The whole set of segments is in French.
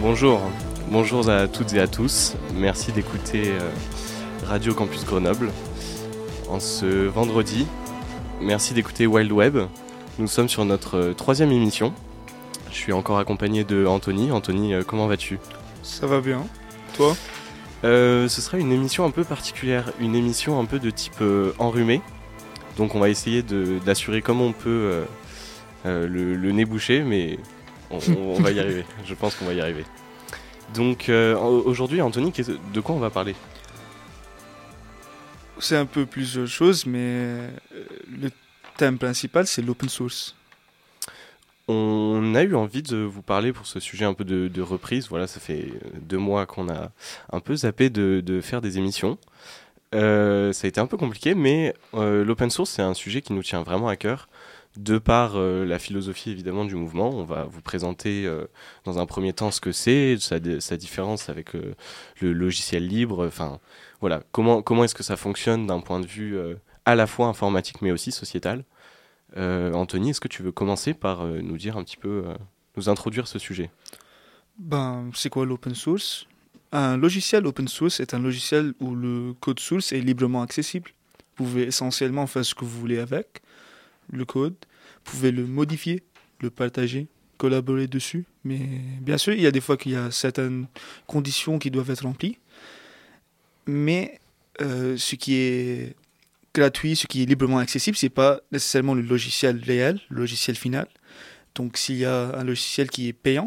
Bonjour, bonjour à toutes et à tous. Merci d'écouter Radio Campus Grenoble en ce vendredi. Merci d'écouter Wild Web. Nous sommes sur notre troisième émission. Je suis encore accompagné de Anthony. Anthony, comment vas-tu ? Ça va bien. Toi ? Ce sera une émission un peu particulière, une émission un peu de type enrhumé. Donc on va essayer d'assurer comme on peut le nez bouché, mais on va y arriver. Je pense qu'on va y arriver. Donc aujourd'hui, Anthony, de quoi on va parler ? C'est un peu plusieurs choses, mais le thème principal, c'est l'open source. On a eu envie de vous parler pour ce sujet un peu de reprise. Voilà, ça fait 2 mois qu'on a un peu zappé de faire des émissions. Ça a été un peu compliqué, mais l'open source, c'est un sujet qui nous tient vraiment à cœur. De par la philosophie évidemment du mouvement, on va vous présenter dans un premier temps ce que c'est, sa différence avec le logiciel libre. Enfin, voilà, comment est-ce que ça fonctionne d'un point de vue à la fois informatique mais aussi sociétal. Anthony, est-ce que tu veux commencer par nous dire un petit peu, nous introduire ce sujet ? C'est quoi l'open source ? Un logiciel open source est un logiciel où le code source est librement accessible. Vous pouvez essentiellement faire ce que vous voulez avec le code. Vous pouvez le modifier, le partager, collaborer dessus. Mais bien sûr, il y a des fois qu'il y a certaines conditions qui doivent être remplies. Mais ce qui est gratuit, ce qui est librement accessible, c'est pas nécessairement le logiciel réel, le logiciel final. Donc s'il y a un logiciel qui est payant,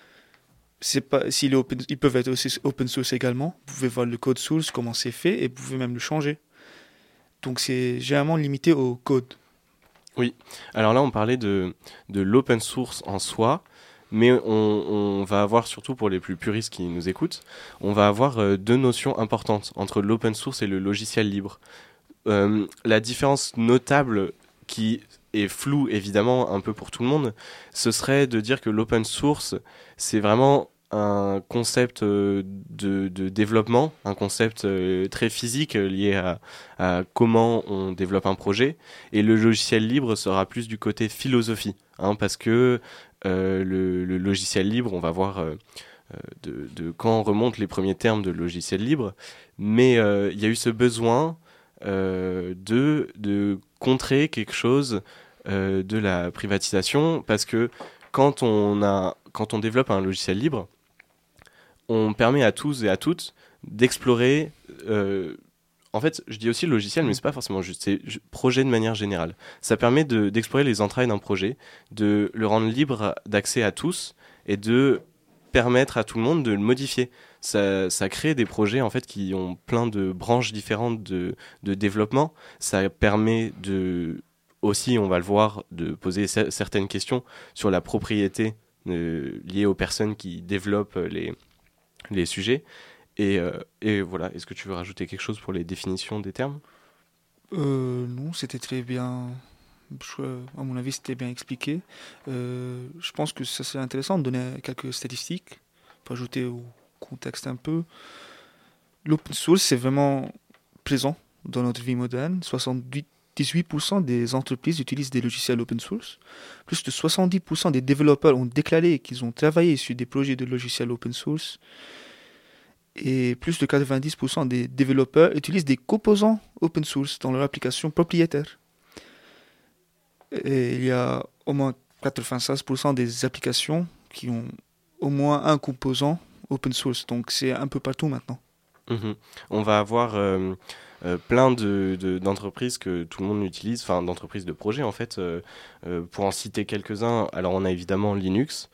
ils peuvent être aussi open source également. Vous pouvez voir le code source, comment c'est fait, et vous pouvez même le changer. Donc c'est généralement limité au code. Oui, alors là on parlait de l'open source en soi, mais on va avoir, surtout pour les plus puristes qui nous écoutent, on va avoir 2 notions importantes entre l'open source et le logiciel libre. La différence notable qui est floue évidemment un peu pour tout le monde, ce serait de dire que l'open source, c'est vraiment un concept de développement, un concept très physique lié à comment on développe un projet, et le logiciel libre sera plus du côté philosophie, parce que le logiciel libre, on va voir de quand remontent les premiers termes de logiciel libre, mais il y a eu ce besoin de contrer quelque chose de la privatisation, parce que quand on développe un logiciel libre, on permet à tous et à toutes d'explorer. En fait, je dis aussi le logiciel, mais c'est pas forcément juste. C'est projet de manière générale. Ça permet d'explorer les entrailles d'un projet, de le rendre libre d'accès à tous et de permettre à tout le monde de le modifier. Ça crée des projets en fait qui ont plein de branches différentes de développement. Ça permet aussi, on va le voir, de poser certaines questions sur la propriété liée aux personnes qui développent les sujets. Et voilà, est-ce que tu veux rajouter quelque chose pour les définitions des termes ? Non, c'était très bien. À mon avis, c'était bien expliqué. Je pense que ça serait intéressant de donner quelques statistiques pour ajouter au contexte un peu. L'open source, c'est vraiment présent dans notre vie moderne. 18% des entreprises utilisent des logiciels open source. Plus de 70% des développeurs ont déclaré qu'ils ont travaillé sur des projets de logiciels open source. Et plus de 90% des développeurs utilisent des composants open source dans leur application propriétaire. Et il y a au moins 96% des applications qui ont au moins un composant open source. Donc c'est un peu partout maintenant. On va avoir plein d'entreprises que tout le monde utilise, enfin d'entreprises de projets en fait. Pour en citer quelques-uns, alors on a évidemment Linux.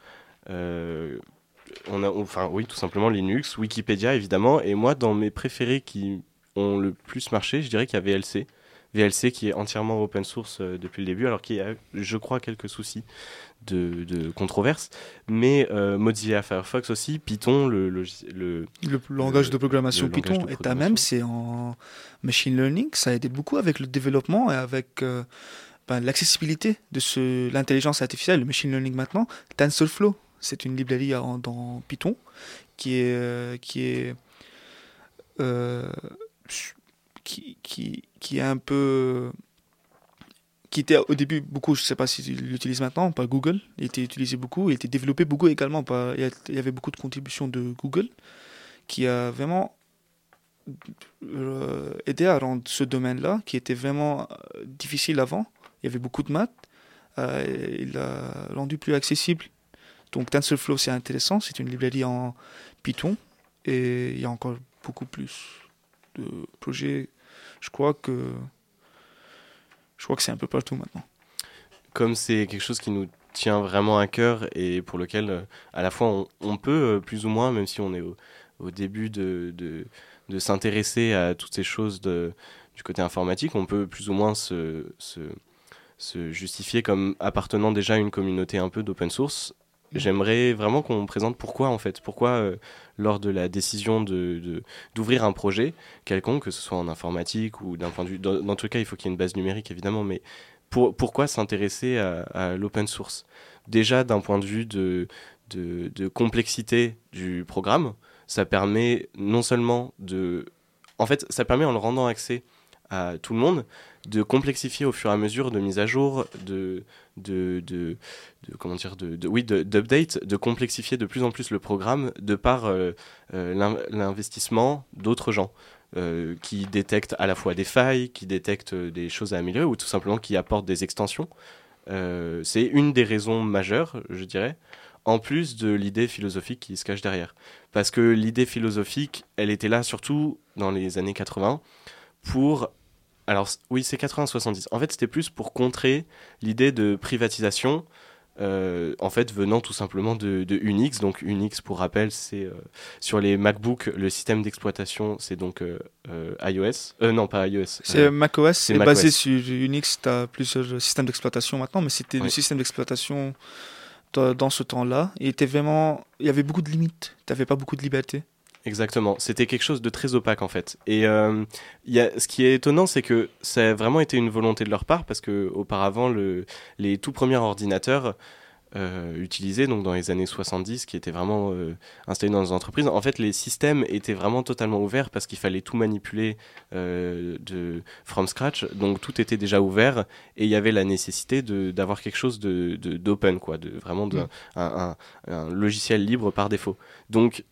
Oui, tout simplement Linux, Wikipédia évidemment, et moi dans mes préférés qui ont le plus marché, je dirais qu'il y a VLC. VLC qui est entièrement open source depuis le début, alors qu'il y a, je crois, quelques soucis de controverse, mais Mozilla Firefox aussi, Python, le langage de programmation Python, et même c'est en machine learning, ça a aidé beaucoup avec le développement et avec l'accessibilité de l'intelligence artificielle, le machine learning maintenant. TensorFlow, c'est une librairie dans Python qui est un peu qui était au début beaucoup, je ne sais pas s'ils l'utilisent maintenant, par Google. Il était utilisé beaucoup, il était développé beaucoup également il y avait beaucoup de contributions de Google qui a vraiment aidé à rendre ce domaine-là, qui était vraiment difficile avant. Il y avait beaucoup de maths. Il l'a rendu plus accessible. Donc TensorFlow, c'est intéressant. C'est une librairie en Python. Et il y a encore beaucoup plus de projets. Je crois que c'est un peu partout maintenant. Comme c'est quelque chose qui nous tient vraiment à cœur et pour lequel, à la fois, on peut, plus ou moins, même si on est au début de s'intéresser à toutes ces choses du côté informatique, on peut plus ou moins se justifier comme appartenant déjà à une communauté un peu d'open source. J'aimerais vraiment qu'on présente pourquoi, en fait. Pourquoi, lors de la décision d'ouvrir un projet quelconque, que ce soit en informatique ou d'un point de vue... Dans tout cas, il faut qu'il y ait une base numérique, évidemment, mais pourquoi s'intéresser à l'open source? Déjà, d'un point de vue de complexité du programme, ça permet non seulement de... En fait, ça permet, en le rendant accès à tout le monde, de complexifier au fur et à mesure de mise à jour, d'update, de complexifier de plus en plus le programme de par l'investissement d'autres gens qui détectent à la fois des failles, qui détectent des choses à améliorer ou tout simplement qui apportent des extensions. C'est une des raisons majeures, je dirais, en plus de l'idée philosophique qui se cache derrière. Parce que l'idée philosophique, elle était là surtout dans les années 80 pour... Alors oui, c'est 80-70. En fait, c'était plus pour contrer l'idée de privatisation, en fait, venant tout simplement de Unix. Donc Unix, pour rappel, c'est sur les MacBook, le système d'exploitation, c'est donc iOS. Non, pas iOS. C'est macOS, c'est c'est macOS. basé sur Unix, tu as plusieurs systèmes d'exploitation maintenant, mais c'était le système d'exploitation dans ce temps-là. Il y avait beaucoup de limites, tu n'avais pas beaucoup de liberté. Exactement, c'était quelque chose de très opaque en fait. Et ce qui est étonnant, c'est que ça a vraiment été une volonté de leur part, parce que auparavant, les tout premiers ordinateurs utilisés, donc dans les années 70, qui étaient vraiment installés dans les entreprises, en fait, les systèmes étaient vraiment totalement ouverts parce qu'il fallait tout manipuler from scratch, donc tout était déjà ouvert et il y avait la nécessité d'avoir quelque chose d'open, quoi, vraiment un logiciel libre par défaut. Donc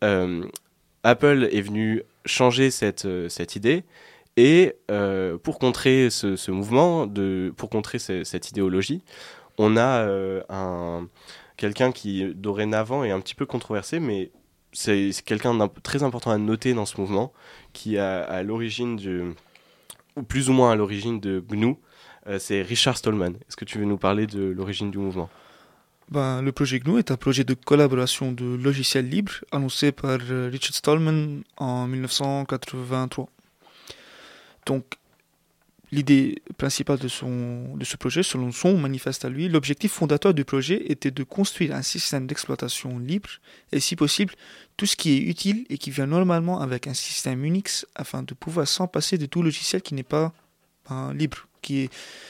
Apple est venu changer cette idée et pour contrer ce mouvement, pour contrer cette idéologie, on a quelqu'un qui dorénavant est un petit peu controversé, mais c'est quelqu'un de très important à noter dans ce mouvement, qui est à l'origine ou plus ou moins à l'origine de GNU, c'est Richard Stallman. Est-ce que tu veux nous parler de l'origine du mouvement ? Le projet GNU est un projet de collaboration de logiciels libres annoncé par Richard Stallman en 1983. Donc, l'idée principale de ce projet, selon son manifeste à lui, l'objectif fondateur du projet était de construire un système d'exploitation libre et, si possible, tout ce qui est utile et qui vient normalement avec un système Unix afin de pouvoir s'en passer de tout logiciel qui n'est pas libre, qui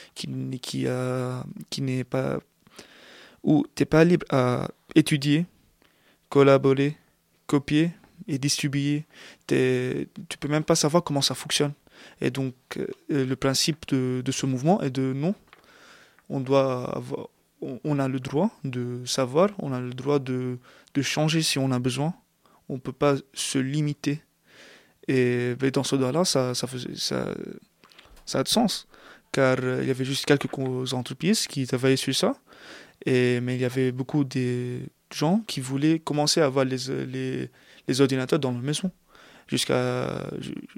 n'est pas où tu n'es pas libre à étudier, collaborer, copier et distribuer. Tu peux même pas savoir comment ça fonctionne. Et donc, le principe de ce mouvement est de non, on a le droit de savoir, on a le droit de changer si on a besoin. On ne peut pas se limiter. Et dans ce cas-là, ça a de sens. Car il y avait juste quelques entreprises qui travaillaient sur ça. Mais il y avait beaucoup de gens qui voulaient commencer à avoir les ordinateurs dans leur maison. Dans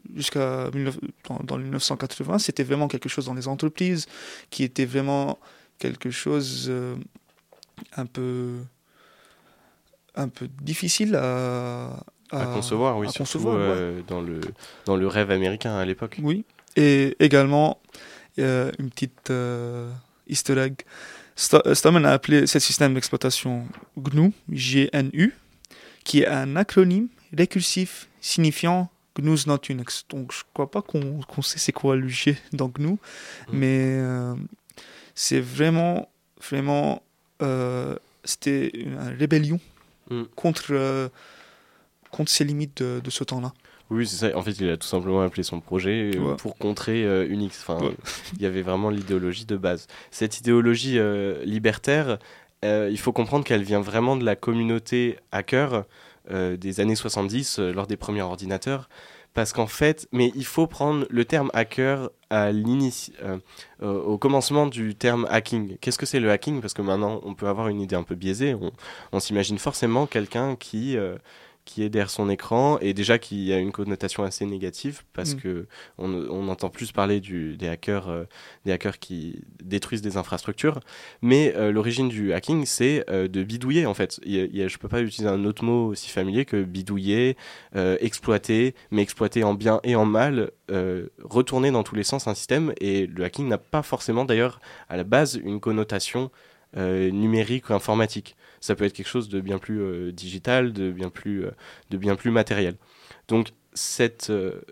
les 1980, c'était vraiment quelque chose dans les entreprises, qui était vraiment quelque chose un peu difficile à concevoir, oui, surtout dans le rêve américain à l'époque. Oui, et également, une petite easter egg. Stallman a appelé ce système d'exploitation GNU, GNU, qui est un acronyme récursif signifiant GNU's not Unix. Donc je ne crois pas qu'on sait c'est quoi le G dans GNU, mais c'est vraiment c'était une rébellion contre compte ses limites de ce temps-là. Oui, c'est ça. En fait, il a tout simplement appelé son projet pour contrer Unix. Enfin, il y avait vraiment l'idéologie de base. Cette idéologie libertaire, il faut comprendre qu'elle vient vraiment de la communauté hacker des années 70, lors des premiers ordinateurs. Parce qu'en fait, mais il faut prendre le terme hacker au commencement du terme hacking. Qu'est-ce que c'est le hacking? Parce que maintenant, on peut avoir une idée un peu biaisée. On s'imagine forcément quelqu'un qui est derrière son écran et déjà qui a une connotation assez négative parce que on entend plus parler des hackers qui détruisent des infrastructures. Mais l'origine du hacking, c'est de bidouiller en fait. Je peux pas utiliser un autre mot aussi familier que bidouiller, exploiter, mais exploiter en bien et en mal, retourner dans tous les sens un système. Et le hacking n'a pas forcément d'ailleurs à la base une connotation numérique ou informatique. Ça peut être quelque chose de bien plus digital, de bien plus matériel. Donc cette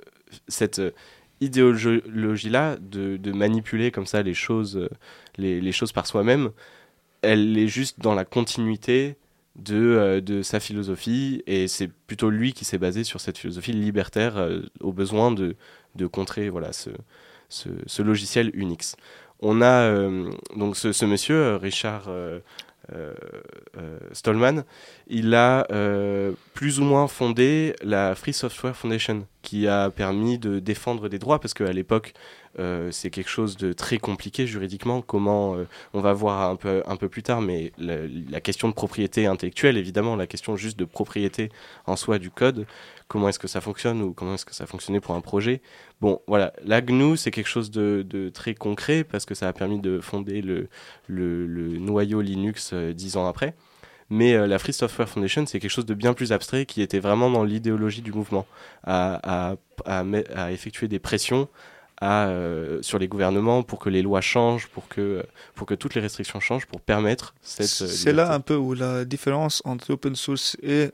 idéologie-là de manipuler comme ça les choses par soi-même, elle est juste dans la continuité de sa philosophie, et c'est plutôt lui qui s'est basé sur cette philosophie libertaire au besoin de contrer voilà, ce logiciel Unix. On a donc ce monsieur, Richard Stallman, il a plus ou moins fondé la Free Software Foundation, qui a permis de défendre des droits, parce qu'à l'époque, c'est quelque chose de très compliqué juridiquement. Comment on va voir un peu plus tard, mais la question de propriété intellectuelle, évidemment, la question juste de propriété en soi du code, comment est-ce que ça fonctionne ou comment est-ce que ça fonctionnait pour un projet. Bon, voilà, la GNU, c'est quelque chose de très concret parce que ça a permis de fonder le noyau Linux 10 ans après. Mais la Free Software Foundation, c'est quelque chose de bien plus abstrait qui était vraiment dans l'idéologie du mouvement, à effectuer des pressions sur les gouvernements pour que les lois changent, pour que toutes les restrictions changent, pour permettre cette C'est là un peu où la différence entre l'open source et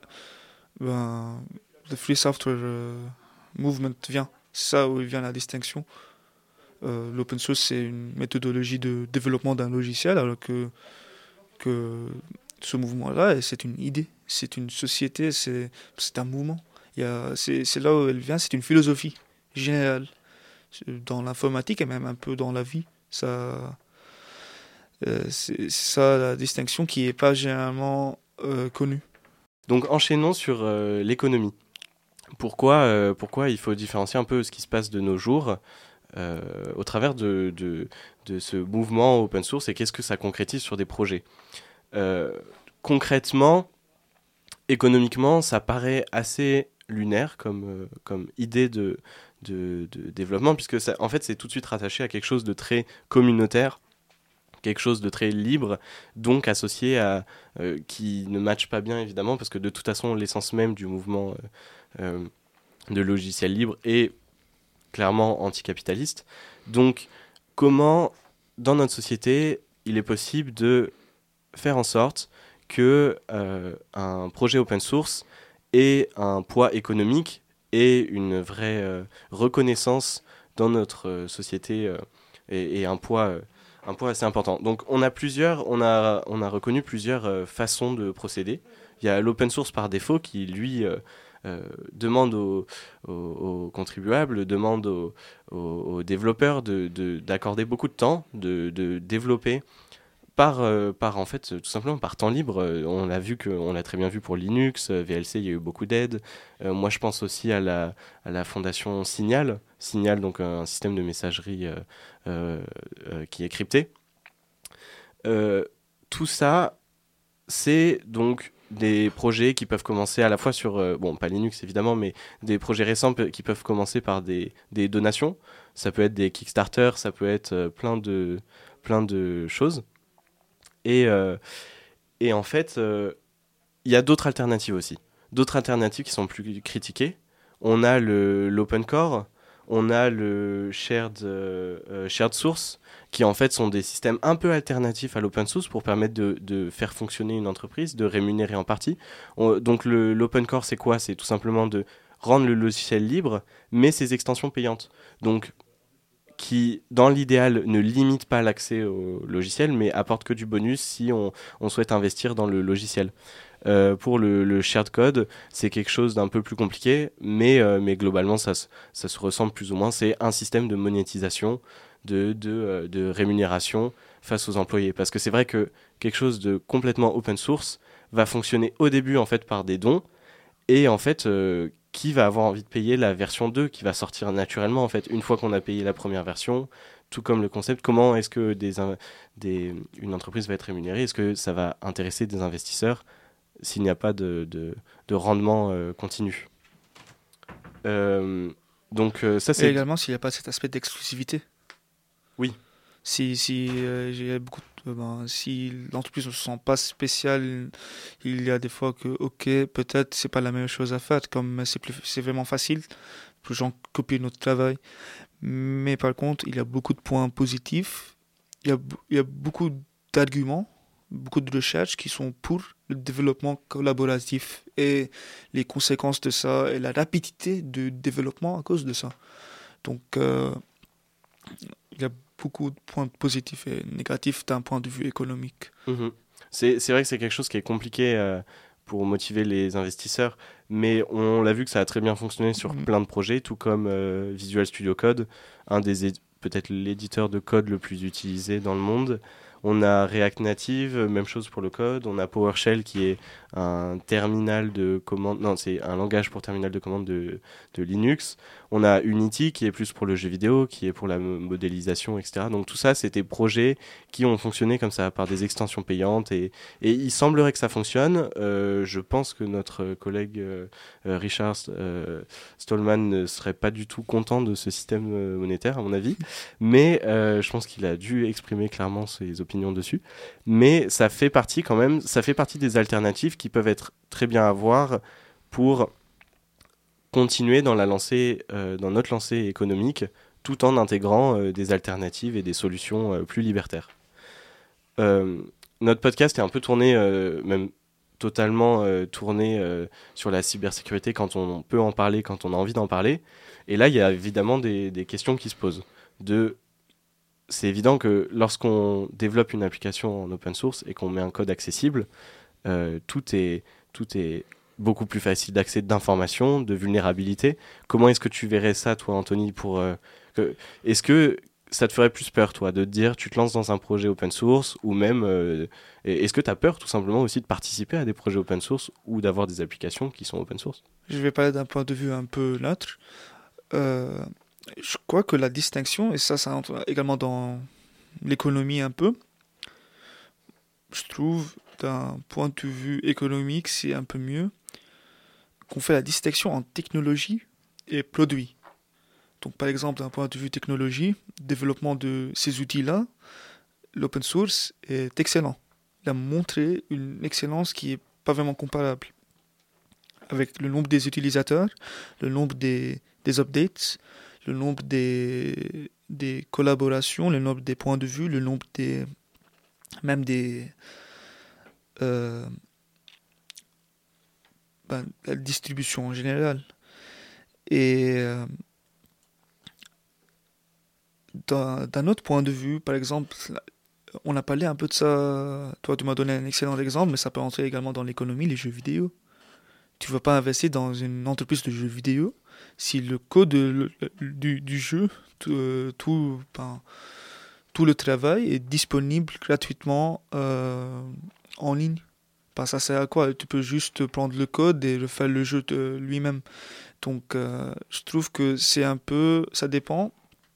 le Free Software Movement vient. C'est ça où vient la distinction. L'open source, c'est une méthodologie de développement d'un logiciel, alors que ce mouvement-là, c'est une idée, c'est une société, c'est un mouvement. C'est là où elle vient, c'est une philosophie générale. Dans l'informatique et même un peu dans la vie. C'est ça la distinction qui n'est pas généralement connue. Donc enchaînons sur l'économie. Pourquoi il faut différencier un peu ce qui se passe de nos jours au travers de ce mouvement open source, et qu'est-ce que ça concrétise sur des projets. Concrètement, économiquement, ça paraît assez lunaire comme idée de développement, puisque ça, en fait, c'est tout de suite rattaché à quelque chose de très communautaire, quelque chose de très libre, donc associé à qui ne matche pas bien évidemment, parce que de toute façon l'essence même du mouvement de logiciels libres est clairement anticapitaliste. Donc comment dans notre société il est possible de faire en sorte que un projet open source ait un poids économique et une vraie reconnaissance dans notre société et un poids assez important. Donc on a reconnu plusieurs façons de procéder. Il y a l'open source par défaut qui lui demande aux contribuables, demande aux développeurs d'accorder beaucoup de temps, de développer par en fait tout simplement par temps libre. On l'a très bien vu pour Linux, VLC, il y a eu beaucoup d'aides. Moi je pense aussi à la fondation Signal, donc un système de messagerie qui est crypté. Tout ça, c'est donc des projets qui peuvent commencer à la fois sur, bon pas Linux évidemment, mais des projets récents qui peuvent commencer par des donations. Ça peut être des Kickstarter, ça peut être plein de choses. Et en fait, il y a d'autres alternatives aussi. D'autres alternatives qui sont plus critiquées. On a l'open core, on a le shared source, qui en fait sont des systèmes un peu alternatifs à l'open source pour permettre de faire fonctionner une entreprise, de rémunérer en partie. Donc l'open core, c'est quoi ? C'est tout simplement de rendre le logiciel libre, mais ses extensions payantes. Donc qui, dans l'idéal, ne limite pas l'accès au logiciel, mais apporte que du bonus si on souhaite investir dans le logiciel. Pour le shared code, c'est quelque chose d'un peu plus compliqué, mais globalement, ça se ressemble plus ou moins. C'est un système de monétisation, de rémunération face aux employés. Parce que c'est vrai que quelque chose de complètement open source va fonctionner au début en fait par des dons, et en fait, qui va avoir envie de payer la version 2 qui va sortir naturellement en fait une fois qu'on a payé la première version, tout comme le concept, comment est-ce que une entreprise va être rémunérée, est-ce que ça va intéresser des investisseurs s'il n'y a pas de rendement continu. Ça Et c'est... également, s'il n'y a pas cet aspect d'exclusivité. Oui. Si l'entreprise ne se sent pas spéciale, il y a des fois que, ok, peut-être c'est pas la meilleure chose à faire, comme c'est vraiment facile, les gens copient notre travail. Mais par contre, il y a beaucoup de points positifs, il y a beaucoup d'arguments, beaucoup de recherches qui sont pour le développement collaboratif et les conséquences de ça et la rapidité du développement à cause de ça. Donc, il y a beaucoup de points positifs et négatifs d'un point de vue économique. Mhm. C'est vrai que c'est quelque chose qui est compliqué pour motiver les investisseurs, mais on l'a vu que ça a très bien fonctionné sur plein de projets, tout comme Visual Studio Code, peut-être l'éditeur de code le plus utilisé dans le monde. On a React Native, même chose pour le code. On a PowerShell qui est un terminal de commande. Non, c'est un langage pour terminal de commande de Linux. On a Unity qui est plus pour le jeu vidéo, qui est pour la modélisation, etc. Donc tout ça, c'est des projets qui ont fonctionné comme ça par des extensions payantes. Et il semblerait que ça fonctionne. Je pense que notre collègue Richard Stallman ne serait pas du tout content de ce système monétaire, à mon avis. Mais je pense qu'il a dû exprimer clairement ses opinions dessus. Mais ça fait partie quand même, ça fait partie des alternatives qui peuvent être très bien à voir pour continuer dans notre lancée économique, tout en intégrant des alternatives et des solutions plus libertaires. Notre podcast est un peu tourné, même totalement tourné sur la cybersécurité quand on peut en parler, quand on a envie d'en parler. Et là, il y a évidemment des questions qui se posent. C'est évident que lorsqu'on développe une application en open source et qu'on met un code accessible, tout est beaucoup plus facile d'accès d'informations, de vulnérabilité. Comment est-ce que tu verrais ça, toi, Anthony, est-ce que ça te ferait plus peur, toi, de te dire tu te lances dans un projet open source, ou même est-ce que tu as peur tout simplement aussi de participer à des projets open source ou d'avoir des applications qui sont open source? Je vais parler d'un point de vue un peu neutre. Je crois que la distinction, et ça entre également dans l'économie un peu, je trouve d'un point de vue économique, c'est un peu mieux qu'on fait la distinction entre technologie et produit. Donc par exemple, d'un point de vue technologie, développement de ces outils-là, l'open source est excellent. Il a montré une excellence qui n'est pas vraiment comparable. Avec le nombre des utilisateurs, le nombre des updates, le nombre des collaborations, le nombre des points de vue, le nombre la distribution en général. Et d'un autre point de vue, par exemple, on a parlé un peu de ça. Toi, tu m'as donné un excellent exemple, mais ça peut entrer également dans l'économie, les jeux vidéo. Tu ne vas pas investir dans une entreprise de jeux vidéo si le code du jeu, tout le travail est disponible gratuitement en ligne. Ça sert à quoi? Tu peux juste prendre le code et refaire le jeu lui-même. Donc, je trouve que c'est un peu... Ça dépend.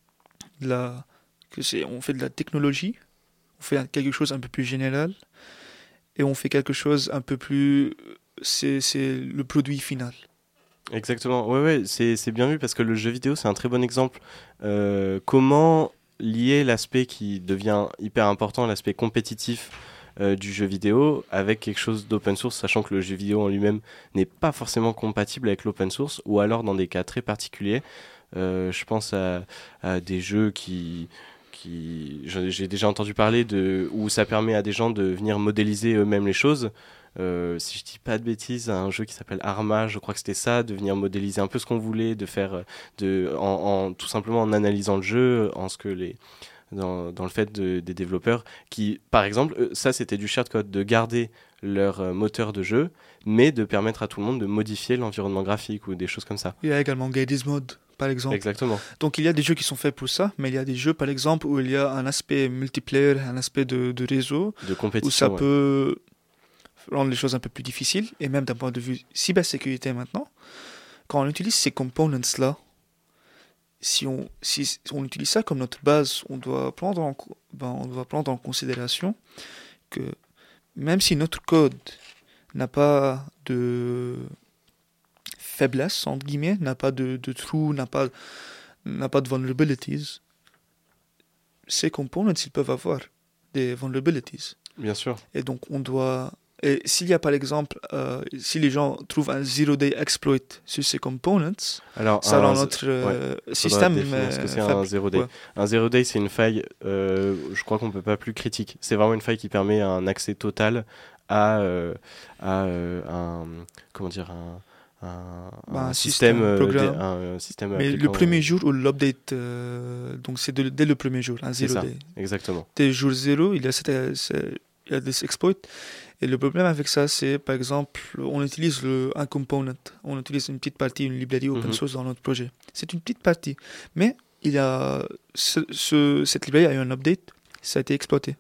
On fait de la technologie, on fait quelque chose un peu plus général, et on fait quelque chose un peu plus... C'est le produit final. Exactement, ouais, c'est bien vu parce que le jeu vidéo, c'est un très bon exemple. Comment lier l'aspect qui devient hyper important, l'aspect compétitif du jeu vidéo, avec quelque chose d'open source, sachant que le jeu vidéo en lui-même n'est pas forcément compatible avec l'open source, ou alors dans des cas très particuliers. Je pense à des jeux j'ai déjà entendu parler où ça permet à des gens de venir modéliser eux-mêmes les choses. Si je dis pas de bêtises, un jeu qui s'appelle Arma, je crois que c'était ça, de venir modéliser un peu ce qu'on voulait, de faire, tout simplement en analysant le jeu, dans le fait des développeurs qui, par exemple, ça c'était du shared code, de garder leur moteur de jeu, mais de permettre à tout le monde de modifier l'environnement graphique ou des choses comme ça. Il y a également Garry's Mod, par exemple. Exactement. Donc il y a des jeux qui sont faits pour ça, mais il y a des jeux, par exemple, où il y a un aspect multiplayer, un aspect de réseau, De compétition. où ça ouais. peut rendre les choses un peu plus difficiles, et même d'un point de vue cybersécurité maintenant, quand on utilise ces components-là, si on utilise ça comme notre base, on doit prendre en considération que même si notre code n'a pas de faiblesse, entre guillemets, n'a pas de trous, n'a pas de vulnerabilities, ces components, ils peuvent avoir des vulnerabilities. Bien sûr. Et donc, on doit... Et s'il y a, par exemple, si les gens trouvent un zero-day exploit sur ces components, Alors, ça rend notre système définir ce que c'est faible. un zero day. Ouais. Un zero day, c'est une faille, je crois qu'on ne peut pas plus critique. C'est vraiment une faille qui permet un accès total à un, comment dire, un système, programme. un système Mais appliquant, le premier jour où l'update, donc c'est dès le premier jour, un c'est zero ça, day. exactement. Dès le jour zéro, il y a des exploits. Et le problème avec ça, c'est par exemple, on utilise un component, on utilise une petite partie, une librairie open source dans notre projet. C'est une petite partie. Mais il y a cette librairie a eu un update, ça a été exploité.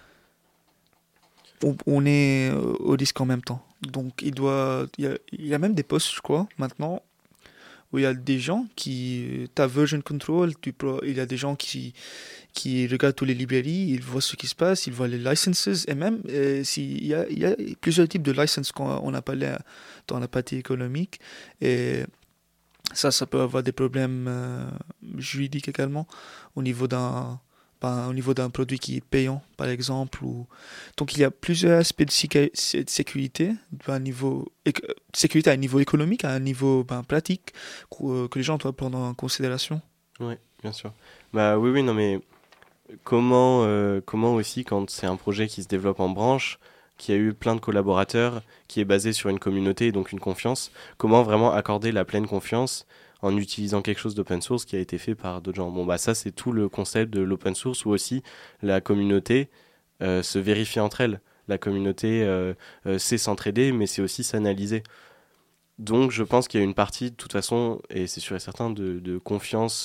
On est au risque en même temps. Donc il y a même des posts, je crois, maintenant, où il y a des gens qui, ta version control, il y a des gens qui regardent toutes les librairies, ils voient ce qui se passe, ils voient les licenses, et même il y a plusieurs types de licenses qu'on a parlé dans la partie économique, et ça peut avoir des problèmes juridiques également au niveau d'un produit qui est payant, par exemple. Donc il y a plusieurs aspects de sécurité, sécurité à un niveau économique, à un niveau pratique, que les gens doivent prendre en considération. Oui, bien sûr. Bah oui, non mais comment aussi quand c'est un projet qui se développe en branche, qui a eu plein de collaborateurs, qui est basé sur une communauté et donc une confiance, comment vraiment accorder la pleine confiance en utilisant quelque chose d'open source qui a été fait par d'autres gens. Bon bah ça c'est tout le concept de l'open source où aussi la communauté se vérifie entre elles. La communauté sait s'entraider mais c'est aussi s'analyser. Donc je pense qu'il y a une partie de toute façon, et c'est sûr et certain, de confiance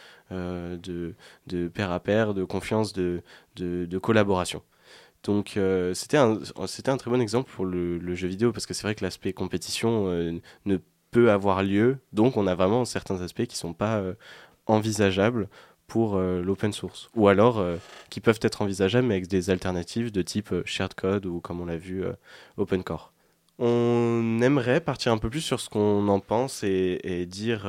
de pair à pair, de confiance de collaboration. Donc c'était un très bon exemple pour le jeu vidéo parce que c'est vrai que l'aspect compétition ne peut avoir lieu, donc on a vraiment certains aspects qui sont pas envisageables pour l'open source, ou alors qui peuvent être envisageables mais avec des alternatives de type shared code ou comme on l'a vu open core. On aimerait partir un peu plus sur ce qu'on en pense et dire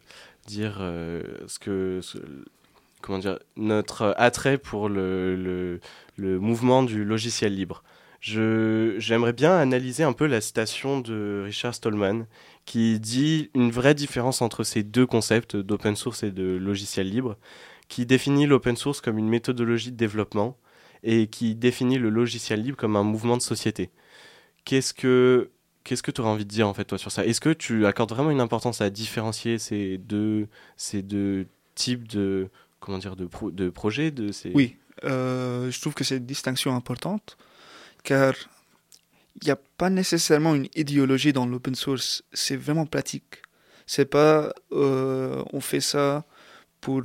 comment dire, notre attrait pour le mouvement du logiciel libre. J'aimerais bien analyser un peu la citation de Richard Stallman qui dit une vraie différence entre ces deux concepts d'open source et de logiciel libre, qui définit l'open source comme une méthodologie de développement et qui définit le logiciel libre comme un mouvement de société. Qu'est-ce que tu aurais envie de dire en fait toi sur ça ? Est-ce que tu accordes vraiment une importance à différencier ces deux types de de projets Oui, je trouve que c'est une distinction importante, car il n'y a pas nécessairement une idéologie dans l'open source, c'est vraiment pratique. C'est pas on fait ça pour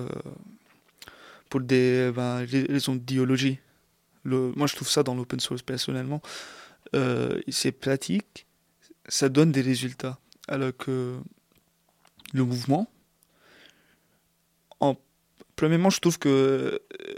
des raisons d'idéologie. Moi je trouve ça dans l'open source personnellement. C'est pratique, ça donne des résultats. Alors que le mouvement, premièrement, je trouve que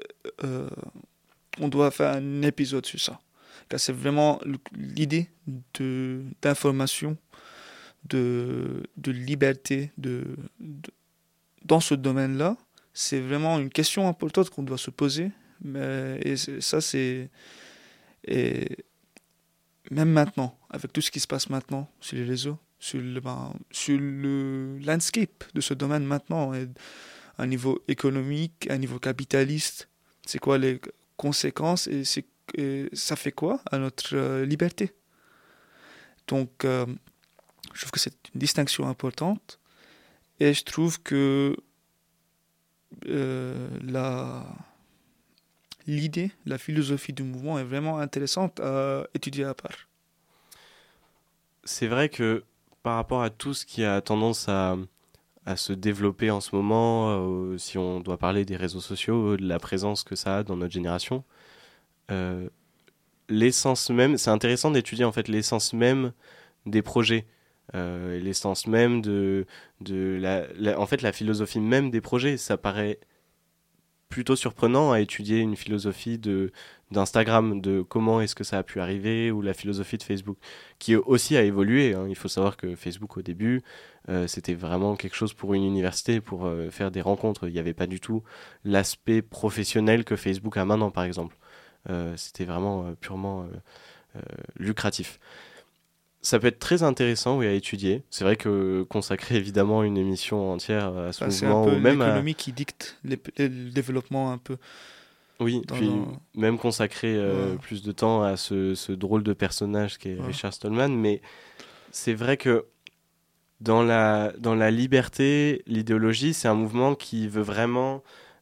on doit faire un épisode sur ça. Car c'est vraiment l'idée d'information, de liberté, dans ce domaine-là. C'est vraiment une question importante qu'on doit se poser. Et ça, c'est... Et même maintenant, avec tout ce qui se passe maintenant sur les réseaux, sur le landscape de ce domaine maintenant, à un niveau économique, à un niveau capitaliste, c'est quoi les conséquences et ça fait quoi à notre liberté. Donc, je trouve que c'est une distinction importante et je trouve que l'idée, la philosophie du mouvement est vraiment intéressante à étudier à part. C'est vrai que par rapport à tout ce qui a tendance à se développer en ce moment, si on doit parler des réseaux sociaux, de la présence que ça a dans notre génération, euh, l'essence même, c'est intéressant d'étudier en fait l'essence même des projets, l'essence même en fait la philosophie même des projets. Ça paraît plutôt surprenant à étudier une philosophie d'Instagram, de comment est-ce que ça a pu arriver, ou la philosophie de Facebook, qui aussi a évolué, hein. Il faut savoir que Facebook au début, c'était vraiment quelque chose pour une université, pour faire des rencontres. Il n'y avait pas du tout l'aspect professionnel que Facebook a maintenant, par exemple. C'était vraiment purement lucratif. Ça peut être très intéressant, oui, à étudier. C'est vrai que consacrer évidemment une émission entière à ce C'est un mouvement, peu ou même à, l'économie qui dicte le développement un peu. oui, Dans, puis dans- même consacrer ouais, plus de temps à ce drôle de personnage qui est ouais. Richard Stallman, mais c'est vrai que dans la liberté, l'idéologie, c'est un mouvement qui veut vraiment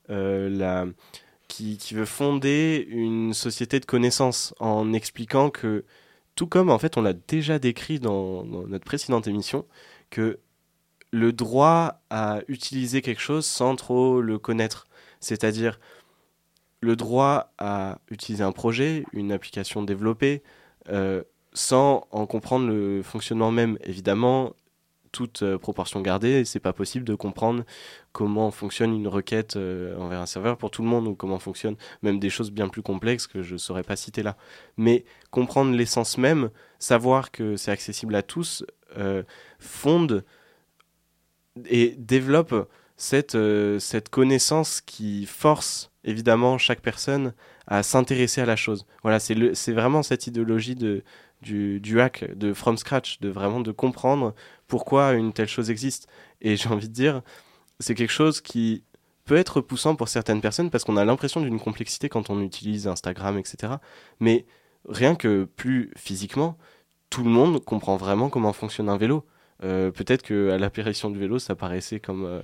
qui veut fonder une société de connaissances en expliquant que, tout comme en fait on l'a déjà décrit dans notre précédente émission, que le droit à utiliser quelque chose sans trop le connaître, c'est-à-dire le droit à utiliser un projet, une application développée, euh, sans en comprendre le fonctionnement même. Évidemment, toute proportion gardée, c'est pas possible de comprendre comment fonctionne une requête envers un serveur pour tout le monde, ou comment fonctionnent même des choses bien plus complexes que je saurais pas citer là. Mais comprendre l'essence même, savoir que c'est accessible à tous, fonde et développe cette connaissance qui force évidemment chaque personne à s'intéresser à la chose. Voilà, c'est vraiment cette idéologie du hack, de from scratch, de vraiment de comprendre pourquoi une telle chose existe. Et j'ai envie de dire, c'est quelque chose qui peut être repoussant pour certaines personnes parce qu'on a l'impression d'une complexité quand on utilise Instagram, etc. Mais rien que plus physiquement, tout le monde comprend vraiment comment fonctionne un vélo. Peut-être qu'à l'apparition du vélo, ça paraissait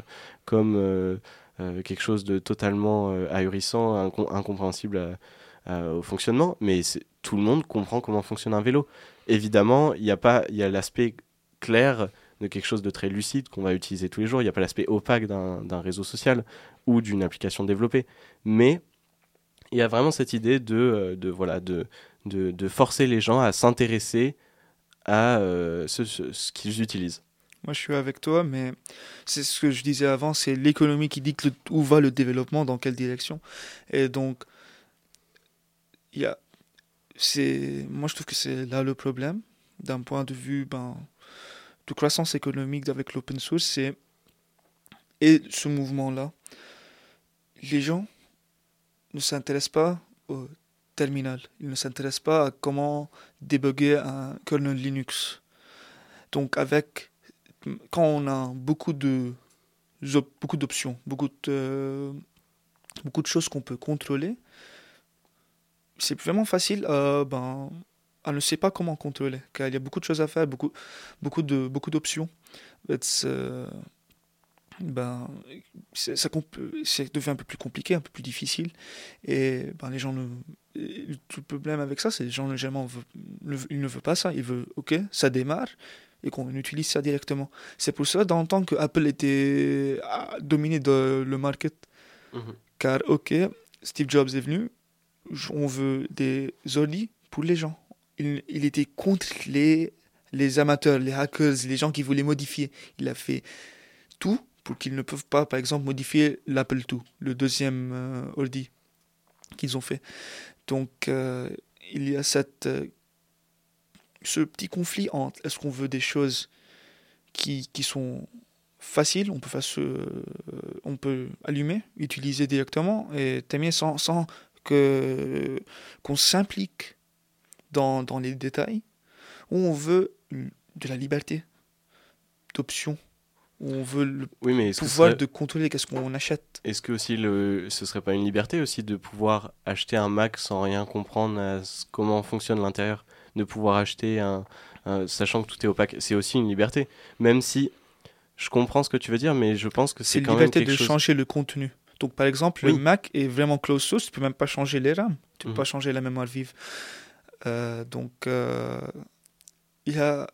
comme quelque chose de totalement ahurissant, incompréhensible au fonctionnement, mais tout le monde comprend comment fonctionne un vélo. Évidemment, il y a l'aspect clair de quelque chose de très lucide qu'on va utiliser tous les jours, il n'y a pas l'aspect opaque d'un réseau social ou d'une application développée, mais il y a vraiment cette idée voilà, de forcer les gens à s'intéresser à ce qu'ils utilisent. Moi, je suis avec toi, mais c'est ce que je disais avant, c'est l'économie qui dicte où va le développement, dans quelle direction. Et donc, il y a, moi, je trouve que c'est là le problème, d'un point de vue de croissance économique avec l'open source, et ce mouvement-là, les gens ne s'intéressent pas au terminal, ils ne s'intéressent pas à comment débugger un kernel Linux. Donc, quand on a beaucoup d'options, beaucoup de choses qu'on peut contrôler, c'est vraiment facile à ne sait pas comment contrôler, car il y a beaucoup de choses à faire, beaucoup d'options. It's, ben, ça devient un peu plus compliqué, un peu plus difficile, et les gens tout le problème avec ça, c'est que les gens généralement ils ne veulent pas ça, ils veulent, ok, ça démarre, et qu'on utilise ça directement. C'est pour ça, dans le temps que Apple dominé le market, Mhm. car ok, Steve Jobs est venu, on veut des ordi pour les gens. Il était contre les amateurs, les hackers, les gens qui voulaient modifier. Il a fait tout pour qu'ils ne peuvent pas, par exemple, modifier l'Apple II, le deuxième ordi qu'ils ont fait. Donc, il y a ce petit conflit entre est-ce qu'on veut des choses qui sont faciles, on peut allumer, utiliser directement et terminer sans qu'on s'implique dans les détails, où on veut de la liberté d'option, où on veut le Oui, mais pouvoir de contrôler qu'est-ce qu'on achète. est-ce que aussi ce serait pas une liberté aussi de pouvoir acheter un Mac sans rien comprendre à comment fonctionne l'intérieur, de pouvoir acheter sachant que tout est opaque, c'est aussi une liberté. Même si je comprends ce que tu veux dire, mais je pense que C'est c'est la quand même liberté quelque de chose. changer le contenu Donc, par exemple, Oui. le Mac est vraiment closed source. Tu peux même pas changer les RAM. Tu peux Mhm. pas changer la mémoire vive. Donc, il y a,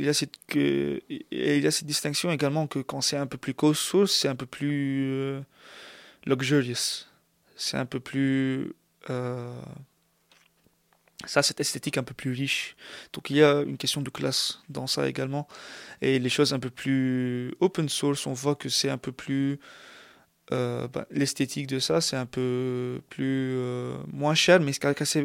il y a cette distinction également que quand c'est un peu plus closed source, c'est un peu plus luxurious. C'est un peu plus... euh, ça, cette esthétique un peu plus riche. Donc il y a une question de classe dans ça également. Et les choses un peu plus open source, on voit que c'est un peu plus... l'esthétique de ça, c'est un peu plus moins cher, mais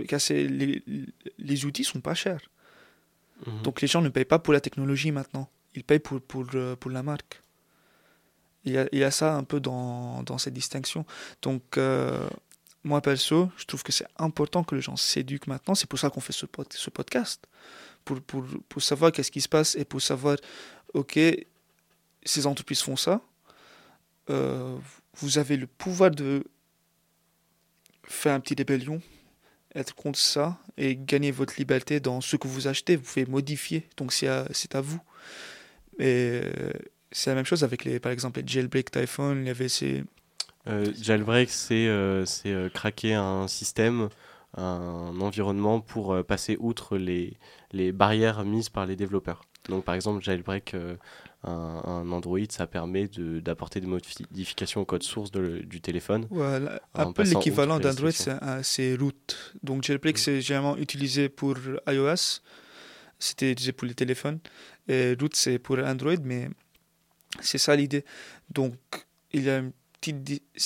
les outils sont pas chers. Mhm. Donc les gens ne payent pas pour la technologie maintenant. Ils payent pour la marque. Il y a ça un peu dans cette distinction. Donc, moi, perso, je trouve que c'est important que les gens s'éduquent maintenant. C'est pour ça qu'on fait ce podcast. Pour savoir qu'est-ce qui se passe et pour savoir, OK, ces entreprises font ça. euh, vous avez le pouvoir de faire un petit rébellion, être contre ça et gagner votre liberté dans ce que vous achetez. Vous pouvez modifier. Donc, c'est à vous. Et c'est la même chose avec, par exemple, les jailbreak d'iPhone. Il y avait ces... Jailbreak, c'est craquer un système, un environnement pour passer outre les barrières mises par les développeurs. Donc par exemple, jailbreak un Android, ça permet d'apporter des modifications au code source du téléphone Voilà. en Apple, passant outre l'équivalent les d'Android, restrictions. c'est Root. Donc Jailbreak, Mm. c'est généralement utilisé pour iOS. C'était utilisé pour les téléphones. Et Root, c'est pour Android, mais c'est ça l'idée. Donc, il y a une petite...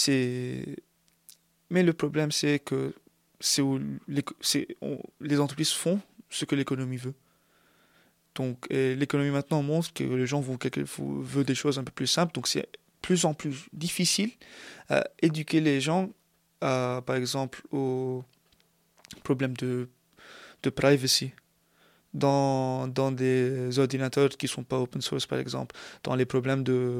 Mais le problème, c'est que les entreprises font ce que l'économie veut. Donc, et l'économie maintenant montre que les gens veulent des choses un peu plus simples. Donc, c'est plus en plus difficile à éduquer les gens, par exemple, aux problèmes de privacy dans des ordinateurs qui sont pas open source, par exemple, dans les problèmes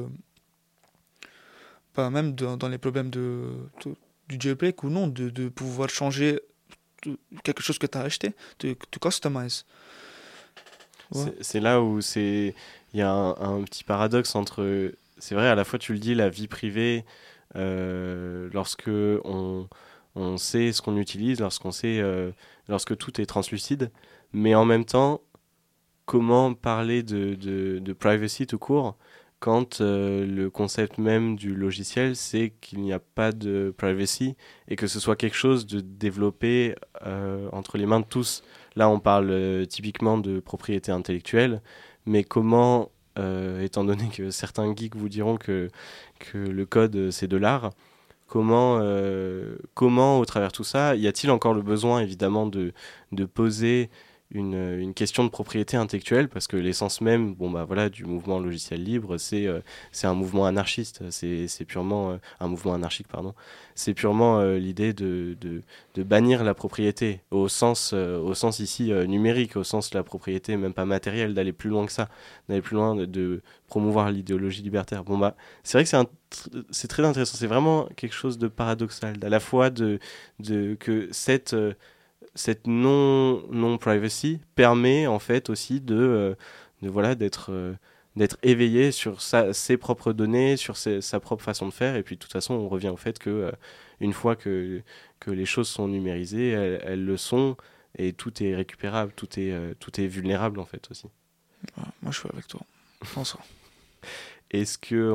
pas même dans les problèmes du jailbreak ou non, de pouvoir changer quelque chose que tu as acheté, de customize. Ouais. C'est là où il y a un petit paradoxe entre, c'est vrai, à la fois tu le dis, la vie privée, lorsque on sait ce qu'on utilise, lorsque tout est translucide, mais en même temps, comment parler de privacy tout court quand le concept même du logiciel, c'est qu'il n'y a pas de privacy et que ce soit quelque chose de développé entre les mains de tous. Là, on parle typiquement de propriété intellectuelle, mais comment, étant donné que certains geeks vous diront que le code, c'est de l'art, comment, au travers de tout ça, y a-t-il encore le besoin, évidemment, de poser une question de propriété intellectuelle, parce que l'essence même, bon bah voilà, du mouvement logiciel libre, c'est un mouvement anarchiste, c'est purement un mouvement anarchique, pardon. C'est purement l'idée de bannir la propriété au sens ici numérique, au sens de la propriété même pas matérielle, d'aller plus loin que ça, d'aller plus loin, de promouvoir l'idéologie libertaire. Bon bah c'est vrai que c'est très intéressant, c'est vraiment quelque chose de paradoxal, à la fois que cette non privacy permet en fait aussi voilà d'être éveillé sur ses propres données, sur sa propre façon de faire, et puis de toute façon on revient au fait que une fois que les choses sont numérisées, elles le sont, et tout est récupérable, tout est vulnérable en fait aussi. Ouais, moi, je suis avec toi. François. Est-ce que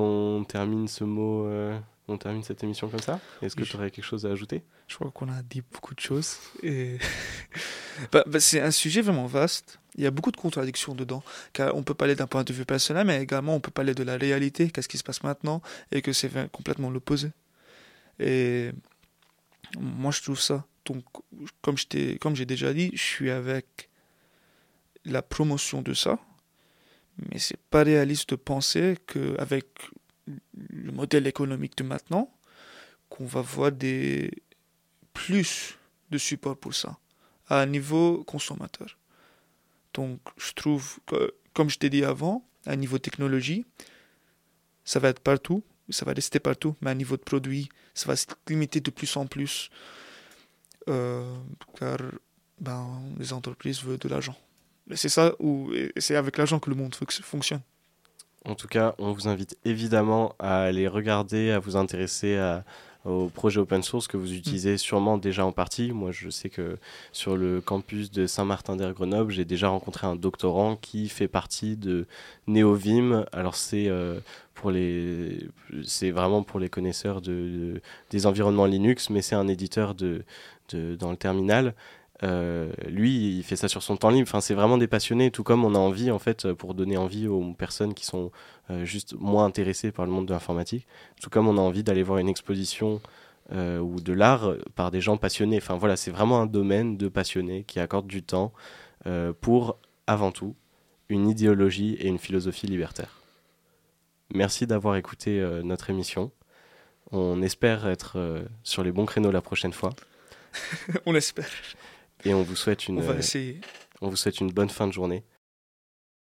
on termine cette émission comme ça? Est-ce que Oui, tu aurais quelque chose à ajouter? je crois qu'on a dit beaucoup de choses. Et c'est un sujet vraiment vaste. Il y a beaucoup de contradictions dedans. Car on peut parler d'un point de vue personnel, mais également on peut parler de la réalité, qu'est-ce qui se passe maintenant, et que c'est complètement l'opposé. Et moi, je trouve ça. Donc, comme j'ai déjà dit, je suis avec la promotion de ça, mais c'est pas réaliste de penser qu'avec le modèle économique de maintenant, qu'on va voir plus de support pour ça, à un niveau consommateur. Donc, je trouve que, comme je t'ai dit avant, à un niveau technologie, ça va être partout, ça va rester partout, mais à un niveau de produit, ça va se limiter de plus en plus, euh, car les entreprises veulent de l'argent. Et c'est ça, c'est avec l'argent que le monde fonctionne. En tout cas, on vous invite évidemment à aller regarder, à vous intéresser au projet open source que vous utilisez sûrement déjà en partie. Moi, je sais que sur le campus de Saint-Martin-d'Air-Grenoble, j'ai déjà rencontré un doctorant qui fait partie de NeoVim. Alors, c'est vraiment pour les connaisseurs des environnements Linux, mais c'est un éditeur dans le terminal. Lui, il fait ça sur son temps libre. Enfin, c'est vraiment des passionnés, tout comme on a envie, en fait, pour donner envie aux personnes qui sont juste moins intéressées par le monde de l'informatique, tout comme on a envie d'aller voir une exposition ou de l'art par des gens passionnés. Enfin, voilà, c'est vraiment un domaine de passionnés qui accordent du temps pour, avant tout, une idéologie et une philosophie libertaire. Merci d'avoir écouté notre émission. On espère être sur les bons créneaux la prochaine fois. On espère. Et on vous souhaite On va essayer. on vous souhaite une bonne fin de journée